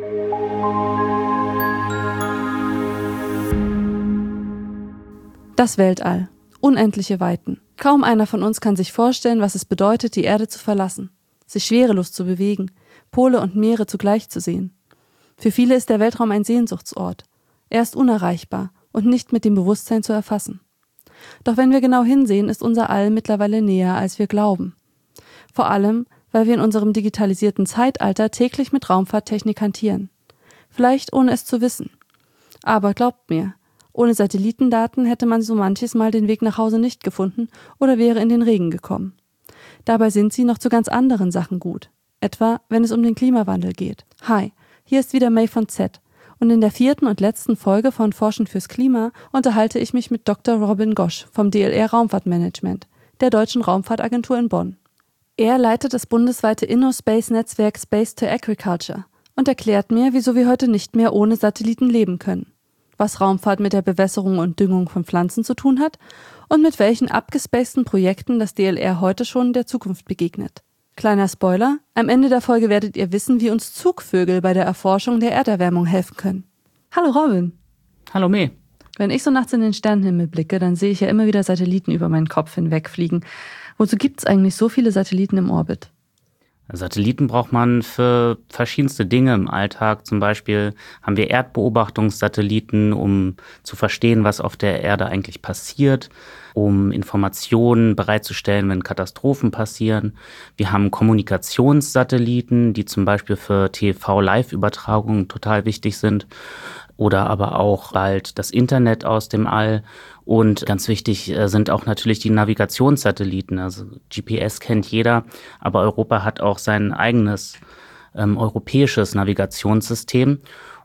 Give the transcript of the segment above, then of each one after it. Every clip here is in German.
Das Weltall. Unendliche Weiten. Kaum einer von uns kann sich vorstellen, was es bedeutet, die Erde zu verlassen, sich schwerelos zu bewegen, Pole und Meere zugleich zu sehen. Für viele ist der Weltraum ein Sehnsuchtsort. Er ist unerreichbar und nicht mit dem Bewusstsein zu erfassen. Doch wenn wir genau hinsehen, ist unser All mittlerweile näher, als wir glauben. Vor allem, weil wir in unserem digitalisierten Zeitalter täglich mit Raumfahrttechnik hantieren. Vielleicht ohne es zu wissen. Aber glaubt mir, ohne Satellitendaten hätte man so manches Mal den Weg nach Hause nicht gefunden oder wäre in den Regen gekommen. Dabei sind sie noch zu ganz anderen Sachen gut. Etwa, wenn es um den Klimawandel geht. Hi, hier ist wieder May von Z. Und in der 4. und letzten Folge von Forschen fürs Klima unterhalte ich mich mit Dr. Robin Gosch vom DLR Raumfahrtmanagement, der Deutschen Raumfahrtagentur in Bonn. Er leitet das bundesweite InnoSpace-Netzwerk Space to Agriculture und erklärt mir, wieso wir heute nicht mehr ohne Satelliten leben können, was Raumfahrt mit der Bewässerung und Düngung von Pflanzen zu tun hat und mit welchen abgespaceden Projekten das DLR heute schon der Zukunft begegnet. Kleiner Spoiler, am Ende der Folge werdet ihr wissen, wie uns Zugvögel bei der Erforschung der Erderwärmung helfen können. Hallo Robin. Hallo May. Wenn ich so nachts in den Sternenhimmel blicke, dann sehe ich ja immer wieder Satelliten über meinen Kopf hinwegfliegen. Wozu gibt es eigentlich so viele Satelliten im Orbit? Satelliten braucht man für verschiedenste Dinge im Alltag. Zum Beispiel haben wir Erdbeobachtungssatelliten, um zu verstehen, was auf der Erde eigentlich passiert, um Informationen bereitzustellen, wenn Katastrophen passieren. Wir haben Kommunikationssatelliten, die zum Beispiel für TV-Live-Übertragungen total wichtig sind. Oder aber auch bald das Internet aus dem All. Und ganz wichtig sind auch natürlich die Navigationssatelliten. Also GPS kennt jeder, aber Europa hat auch sein eigenes europäisches Navigationssystem.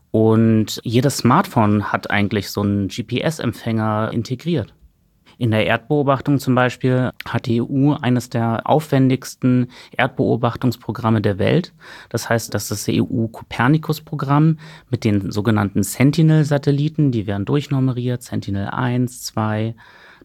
Und jedes Smartphone hat eigentlich so einen GPS-Empfänger integriert. In der Erdbeobachtung zum Beispiel hat die EU eines der aufwendigsten Erdbeobachtungsprogramme der Welt. Das heißt, das ist das EU-Copernicus-Programm mit den sogenannten Sentinel-Satelliten. Die werden durchnummeriert, Sentinel 1, 2,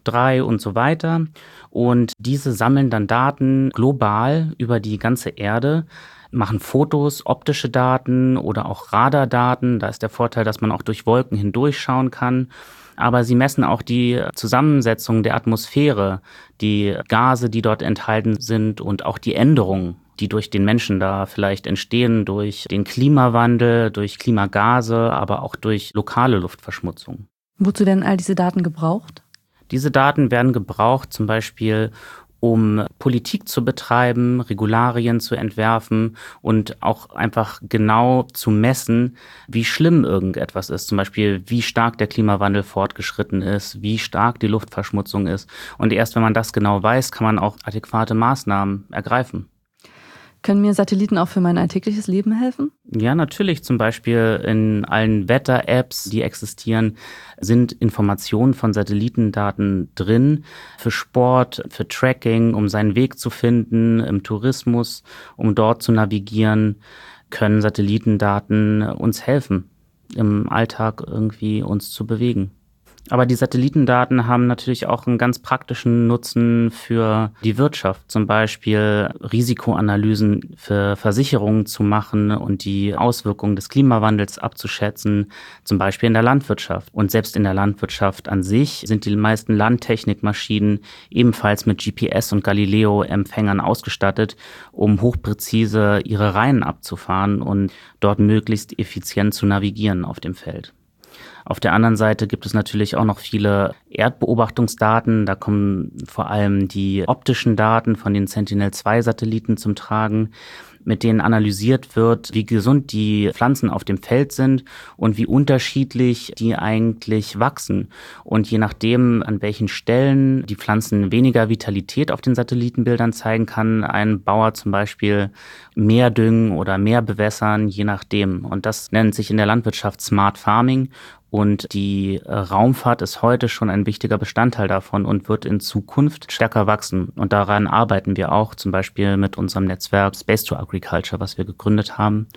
3 und so weiter. Und diese sammeln dann Daten global über die ganze Erde, machen Fotos, optische Daten oder auch Radardaten. Da ist der Vorteil, dass man auch durch Wolken hindurchschauen kann. Aber sie messen auch die Zusammensetzung der Atmosphäre, die Gase, die dort enthalten sind und auch die Änderungen, die durch den Menschen da vielleicht entstehen, durch den Klimawandel, durch Klimagase, aber auch durch lokale Luftverschmutzung. Wozu werden all diese Daten gebraucht? Diese Daten werden gebraucht, zum Beispiel um Politik zu betreiben, Regularien zu entwerfen und auch einfach genau zu messen, wie schlimm irgendetwas ist. Zum Beispiel, wie stark der Klimawandel fortgeschritten ist, wie stark die Luftverschmutzung ist. Und erst wenn man das genau weiß, kann man auch adäquate Maßnahmen ergreifen. Können mir Satelliten auch für mein alltägliches Leben helfen? Ja, natürlich. Zum Beispiel in allen Wetter-Apps, die existieren, sind Informationen von Satellitendaten drin. Für Sport, für Tracking, um seinen Weg zu finden, im Tourismus, um dort zu navigieren, können Satellitendaten uns helfen, im Alltag irgendwie uns zu bewegen. Aber die Satellitendaten haben natürlich auch einen ganz praktischen Nutzen für die Wirtschaft. Zum Beispiel Risikoanalysen für Versicherungen zu machen und die Auswirkungen des Klimawandels abzuschätzen, zum Beispiel in der Landwirtschaft. Und selbst in der Landwirtschaft an sich sind die meisten Landtechnikmaschinen ebenfalls mit GPS- und Galileo-Empfängern ausgestattet, um hochpräzise ihre Reihen abzufahren und dort möglichst effizient zu navigieren auf dem Feld. Auf der anderen Seite gibt es natürlich auch noch viele Erdbeobachtungsdaten. Da kommen vor allem die optischen Daten von den Sentinel-2-Satelliten zum Tragen, mit denen analysiert wird, wie gesund die Pflanzen auf dem Feld sind und wie unterschiedlich die eigentlich wachsen. Und je nachdem, an welchen Stellen die Pflanzen weniger Vitalität auf den Satellitenbildern zeigen, kann ein Bauer zum Beispiel mehr düngen oder mehr bewässern, je nachdem. Und das nennt sich in der Landwirtschaft Smart Farming. Und die Raumfahrt ist heute schon ein wichtiger Bestandteil davon und wird in Zukunft stärker wachsen. Und daran arbeiten wir auch, zum Beispiel mit unserem Netzwerk Space to Agriculture, was wir gegründet haben,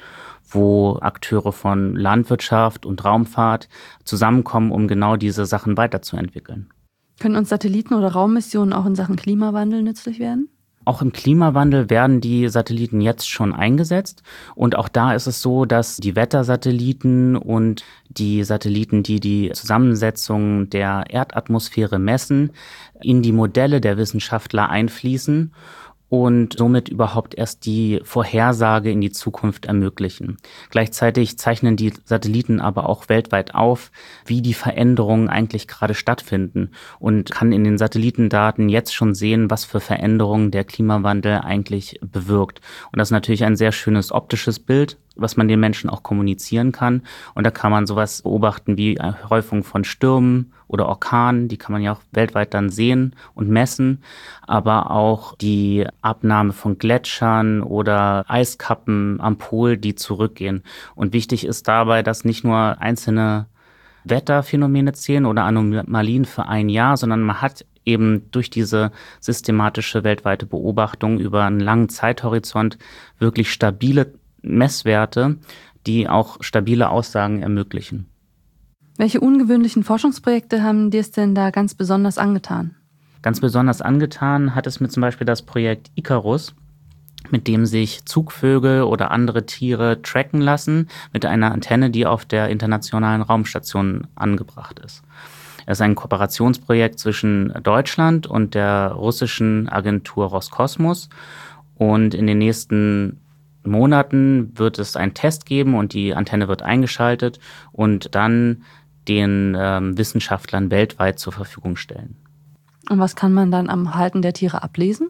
wo Akteure von Landwirtschaft und Raumfahrt zusammenkommen, um genau diese Sachen weiterzuentwickeln. Können uns Satelliten oder Raummissionen auch in Sachen Klimawandel nützlich werden? Auch im Klimawandel werden die Satelliten jetzt schon eingesetzt. Und auch da ist es so, dass die Wettersatelliten und die Satelliten, die die Zusammensetzung der Erdatmosphäre messen, in die Modelle der Wissenschaftler einfließen und somit überhaupt erst die Vorhersage in die Zukunft ermöglichen. Gleichzeitig zeichnen die Satelliten aber auch weltweit auf, wie die Veränderungen eigentlich gerade stattfinden und kann in den Satellitendaten jetzt schon sehen, was für Veränderungen der Klimawandel eigentlich bewirkt. Und das ist natürlich ein sehr schönes optisches Bild, was man den Menschen auch kommunizieren kann. Und da kann man sowas beobachten wie Häufung von Stürmen oder Orkanen, die kann man ja auch weltweit dann sehen und messen, aber auch die Abnahme von Gletschern oder Eiskappen am Pol, die zurückgehen. Und wichtig ist dabei, dass nicht nur einzelne Wetterphänomene zählen oder Anomalien für ein Jahr, sondern man hat eben durch diese systematische weltweite Beobachtung über einen langen Zeithorizont wirklich stabile Messwerte, die auch stabile Aussagen ermöglichen. Welche ungewöhnlichen Forschungsprojekte haben dir es denn da ganz besonders angetan? Ganz besonders angetan hat es mir zum Beispiel das Projekt Icarus, mit dem sich Zugvögel oder andere Tiere tracken lassen mit einer Antenne, die auf der Internationalen Raumstation angebracht ist. Es ist ein Kooperationsprojekt zwischen Deutschland und der russischen Agentur Roskosmos. Und in den nächsten Monaten wird es einen Test geben und die Antenne wird eingeschaltet und dann den Wissenschaftlern weltweit zur Verfügung stellen. Und was kann man dann am Verhalten der Tiere ablesen?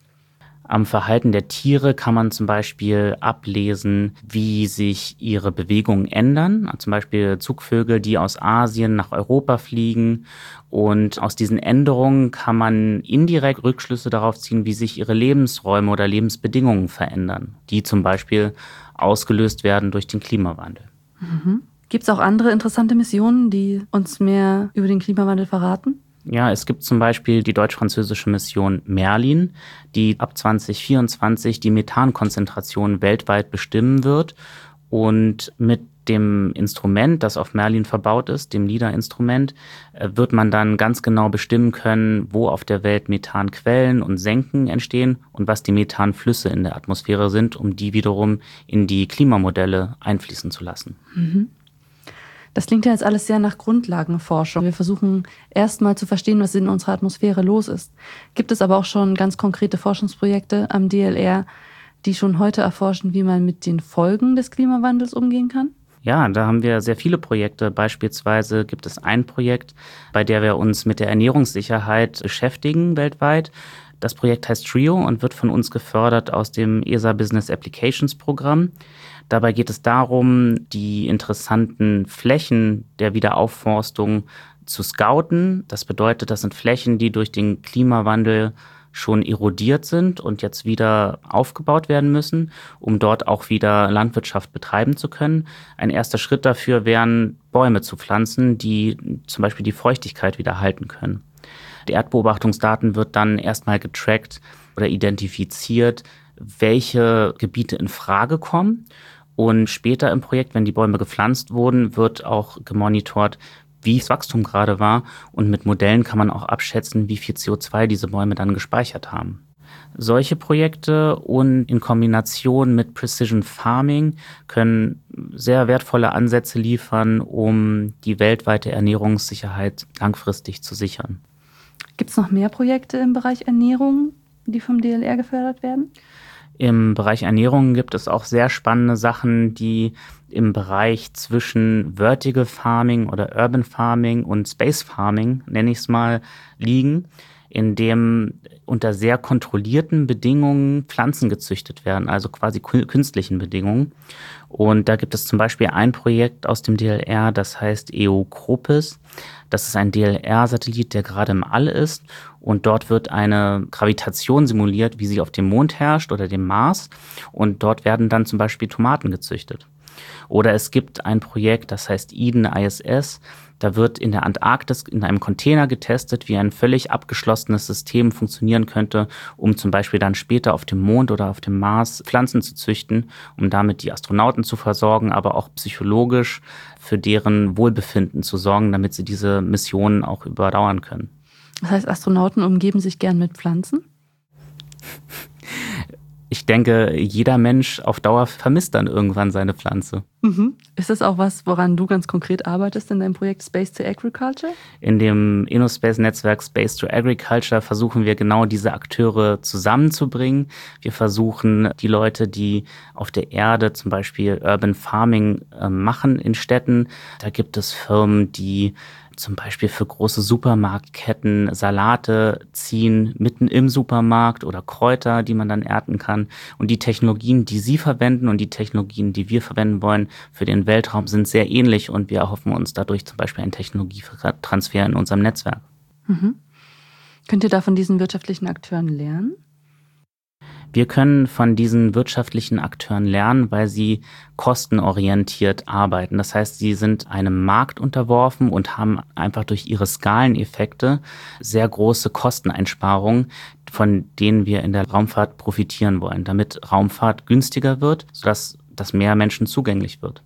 Am Verhalten der Tiere kann man zum Beispiel ablesen, wie sich ihre Bewegungen ändern. Zum Beispiel Zugvögel, die aus Asien nach Europa fliegen. Und aus diesen Änderungen kann man indirekt Rückschlüsse darauf ziehen, wie sich ihre Lebensräume oder Lebensbedingungen verändern, die zum Beispiel ausgelöst werden durch den Klimawandel. Mhm. Gibt es auch andere interessante Missionen, die uns mehr über den Klimawandel verraten? Ja, es gibt zum Beispiel die deutsch-französische Mission Merlin, die ab 2024 die Methankonzentration weltweit bestimmen wird. Und mit dem Instrument, das auf Merlin verbaut ist, dem LIDAR-Instrument, wird man dann ganz genau bestimmen können, wo auf der Welt Methanquellen und Senken entstehen und was die Methanflüsse in der Atmosphäre sind, um die wiederum in die Klimamodelle einfließen zu lassen. Mhm. Das klingt ja jetzt alles sehr nach Grundlagenforschung. Wir versuchen erstmal zu verstehen, was in unserer Atmosphäre los ist. Gibt es aber auch schon ganz konkrete Forschungsprojekte am DLR, die schon heute erforschen, wie man mit den Folgen des Klimawandels umgehen kann? Ja, da haben wir sehr viele Projekte. Beispielsweise gibt es ein Projekt, bei dem wir uns mit der Ernährungssicherheit beschäftigen weltweit. Das Projekt heißt TRIO und wird von uns gefördert aus dem ESA Business Applications Programm. Dabei geht es darum, die interessanten Flächen der Wiederaufforstung zu scouten. Das bedeutet, das sind Flächen, die durch den Klimawandel schon erodiert sind und jetzt wieder aufgebaut werden müssen, um dort auch wieder Landwirtschaft betreiben zu können. Ein erster Schritt dafür wären, Bäume zu pflanzen, die zum Beispiel die Feuchtigkeit wieder halten können. Die Erdbeobachtungsdaten wird dann erstmal getrackt oder identifiziert, welche Gebiete in Frage kommen. Und später im Projekt, wenn die Bäume gepflanzt wurden, wird auch gemonitort, wie das Wachstum gerade war. Und mit Modellen kann man auch abschätzen, wie viel CO2 diese Bäume dann gespeichert haben. Solche Projekte und in Kombination mit Precision Farming können sehr wertvolle Ansätze liefern, um die weltweite Ernährungssicherheit langfristig zu sichern. Gibt es noch mehr Projekte im Bereich Ernährung, die vom DLR gefördert werden? Im Bereich Ernährung gibt es auch sehr spannende Sachen, die im Bereich zwischen Vertical Farming oder Urban Farming und Space Farming, nenne ich es mal, liegen, in dem unter sehr kontrollierten Bedingungen Pflanzen gezüchtet werden, also quasi künstlichen Bedingungen. Und da gibt es zum Beispiel ein Projekt aus dem DLR, das heißt EOCROPIS. Das ist ein DLR-Satellit, der gerade im All ist. Und dort wird eine Gravitation simuliert, wie sie auf dem Mond herrscht oder dem Mars. Und dort werden dann zum Beispiel Tomaten gezüchtet. Oder es gibt ein Projekt, das heißt Eden ISS. Da wird in der Antarktis in einem Container getestet, wie ein völlig abgeschlossenes System funktionieren könnte, um zum Beispiel dann später auf dem Mond oder auf dem Mars Pflanzen zu züchten, um damit die Astronauten zu versorgen, aber auch psychologisch für deren Wohlbefinden zu sorgen, damit sie diese Missionen auch überdauern können. Das heißt, Astronauten umgeben sich gern mit Pflanzen? denke, jeder Mensch auf Dauer vermisst dann irgendwann seine Pflanze. Ist das auch was, woran du ganz konkret arbeitest in deinem Projekt Space to Agriculture? In dem InnoSpace-Netzwerk Space to Agriculture versuchen wir genau diese Akteure zusammenzubringen. Wir versuchen die Leute, die auf der Erde zum Beispiel Urban Farming machen in Städten. Da gibt es Firmen, die zum Beispiel für große Supermarktketten Salate ziehen, mitten im Supermarkt oder Kräuter, die man dann ernten kann. Und die Technologien, die sie verwenden und die Technologien, die wir verwenden wollen für den Weltraum, sind sehr ähnlich und wir erhoffen uns dadurch zum Beispiel einen Technologietransfer in unserem Netzwerk. Könnt ihr da von diesen wirtschaftlichen Akteuren lernen? Wir können von diesen wirtschaftlichen Akteuren lernen, weil sie kostenorientiert arbeiten. Das heißt, sie sind einem Markt unterworfen und haben einfach durch ihre Skaleneffekte sehr große Kosteneinsparungen, von denen wir in der Raumfahrt profitieren wollen, damit Raumfahrt günstiger wird, sodass das mehr Menschen zugänglich wird.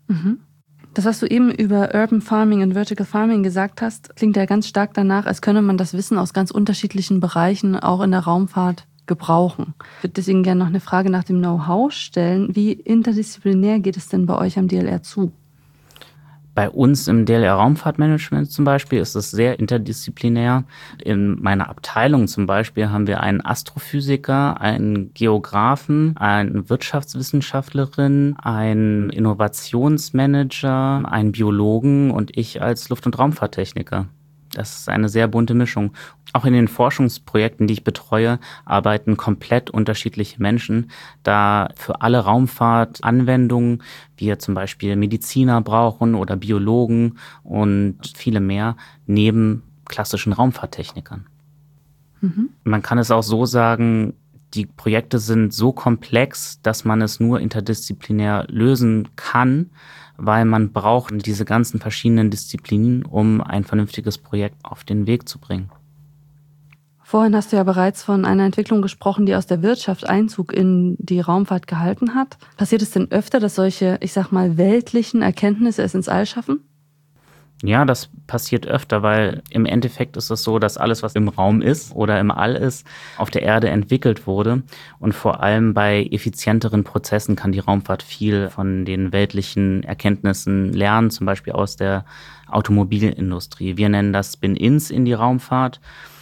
Das, was du eben über Urban Farming und Vertical Farming gesagt hast, klingt ja ganz stark danach, als könne man das Wissen aus ganz unterschiedlichen Bereichen auch in der Raumfahrt gebrauchen. Ich würde deswegen gerne noch eine Frage nach dem Know-how stellen. Wie interdisziplinär geht es denn bei euch am DLR zu? Bei uns im DLR Raumfahrtmanagement zum Beispiel ist es sehr interdisziplinär. In meiner Abteilung zum Beispiel haben wir einen Astrophysiker, einen Geografen, eine Wirtschaftswissenschaftlerin, einen Innovationsmanager, einen Biologen und ich als Luft- und Raumfahrttechniker. Das ist eine sehr bunte Mischung. Auch in den Forschungsprojekten, die ich betreue, arbeiten komplett unterschiedliche Menschen, da für alle Raumfahrtanwendungen wir zum Beispiel Mediziner brauchen oder Biologen und viele mehr neben klassischen Raumfahrttechnikern. Man kann es auch so sagen, die Projekte sind so komplex, dass man es nur interdisziplinär lösen kann, weil man braucht diese ganzen verschiedenen Disziplinen, um ein vernünftiges Projekt auf den Weg zu bringen. Vorhin hast du ja bereits von einer Entwicklung gesprochen, die aus der Wirtschaft Einzug in die Raumfahrt gehalten hat. Passiert es denn öfter, dass solche, ich sag mal, weltlichen Erkenntnisse es ins All schaffen? Ja, das passiert öfter, weil im Endeffekt ist es so, dass alles, was im Raum ist oder im All ist, auf der Erde entwickelt wurde. Und vor allem bei effizienteren Prozessen kann die Raumfahrt viel von den weltlichen Erkenntnissen lernen, zum Beispiel aus der Automobilindustrie. Wir nennen das Spin-ins in die Raumfahrt.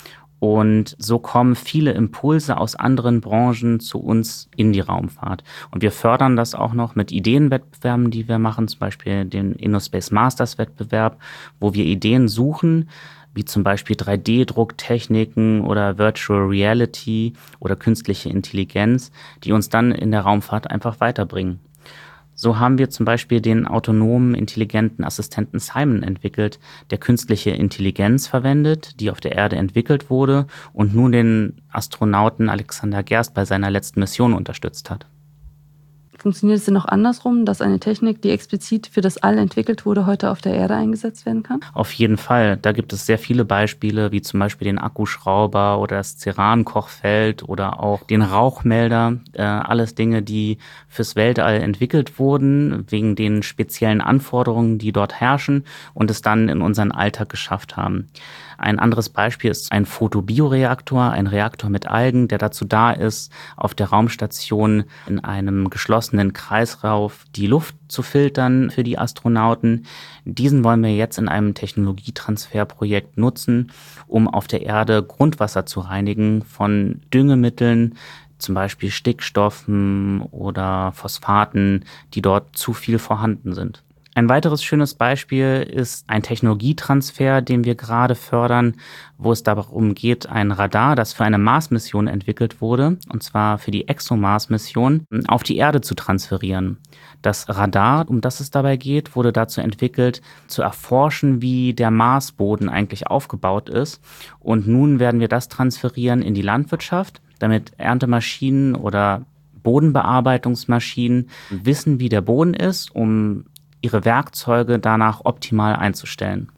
Und so kommen viele Impulse aus anderen Branchen zu uns in die Raumfahrt. Und wir fördern das auch noch mit Ideenwettbewerben, die wir machen, zum Beispiel den InnoSpace Masters Wettbewerb, wo wir Ideen suchen, wie zum Beispiel 3D-Drucktechniken oder Virtual Reality oder künstliche Intelligenz, die uns dann in der Raumfahrt einfach weiterbringen. So haben wir zum Beispiel den autonomen, intelligenten Assistenten Simon entwickelt, der künstliche Intelligenz verwendet, die auf der Erde entwickelt wurde und nun den Astronauten Alexander Gerst bei seiner letzten Mission unterstützt hat. Funktioniert es denn noch andersrum, dass eine Technik, die explizit für das All entwickelt wurde, heute auf der Erde eingesetzt werden kann? Auf jeden Fall. Da gibt es sehr viele Beispiele, wie zum Beispiel den Akkuschrauber oder das Ceran-Kochfeld oder auch den Rauchmelder. Alles Dinge, die fürs Weltall entwickelt wurden, wegen den speziellen Anforderungen, die dort herrschen und es dann in unseren Alltag geschafft haben. Ein anderes Beispiel ist ein Photobioreaktor, ein Reaktor mit Algen, der dazu da ist, auf der Raumstation in einem geschlossenen Kreislauf die Luft zu filtern für die Astronauten. Diesen wollen wir jetzt in einem Technologietransferprojekt nutzen, um auf der Erde Grundwasser zu reinigen von Düngemitteln, zum Beispiel Stickstoffen oder Phosphaten, die dort zu viel vorhanden sind. Ein weiteres schönes Beispiel ist ein Technologietransfer, den wir gerade fördern, wo es darum geht, ein Radar, das für eine Mars-Mission entwickelt wurde, und zwar für die ExoMars-Mission, auf die Erde zu transferieren. Das Radar, um das es dabei geht, wurde dazu entwickelt, zu erforschen, wie der Marsboden eigentlich aufgebaut ist. Und nun werden wir das transferieren in die Landwirtschaft, damit Erntemaschinen oder Bodenbearbeitungsmaschinen wissen, wie der Boden ist, um ihre Werkzeuge danach optimal einzustellen.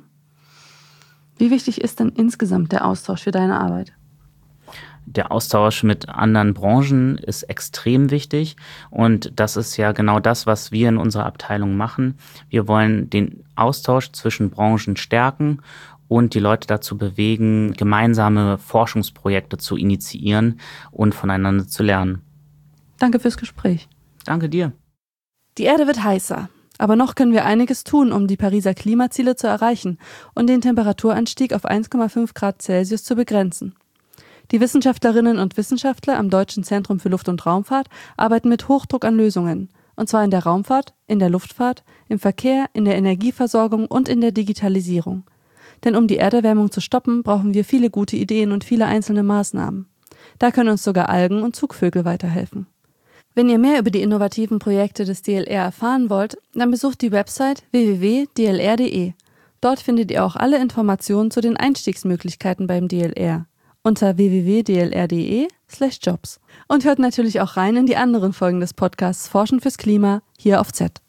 Wie wichtig ist denn insgesamt der Austausch für deine Arbeit? Der Austausch mit anderen Branchen ist extrem wichtig und das ist ja genau das, was wir in unserer Abteilung machen. Wir wollen den Austausch zwischen Branchen stärken und die Leute dazu bewegen, gemeinsame Forschungsprojekte zu initiieren und voneinander zu lernen. Danke fürs Gespräch. Danke dir. Die Erde wird heißer. Aber noch können wir einiges tun, um die Pariser Klimaziele zu erreichen und den Temperaturanstieg auf 1,5 Grad Celsius zu begrenzen. Die Wissenschaftlerinnen und Wissenschaftler am Deutschen Zentrum für Luft- und Raumfahrt arbeiten mit Hochdruck an Lösungen. Und zwar in der Raumfahrt, in der Luftfahrt, im Verkehr, in der Energieversorgung und in der Digitalisierung. Denn um die Erderwärmung zu stoppen, brauchen wir viele gute Ideen und viele einzelne Maßnahmen. Da können uns sogar Algen und Zugvögel weiterhelfen. Wenn ihr mehr über die innovativen Projekte des DLR erfahren wollt, dann besucht die Website www.dlr.de. Dort findet ihr auch alle Informationen zu den Einstiegsmöglichkeiten beim DLR unter www.dlr.de/jobs. Und hört natürlich auch rein in die anderen Folgen des Podcasts Forschen fürs Klima hier auf Z.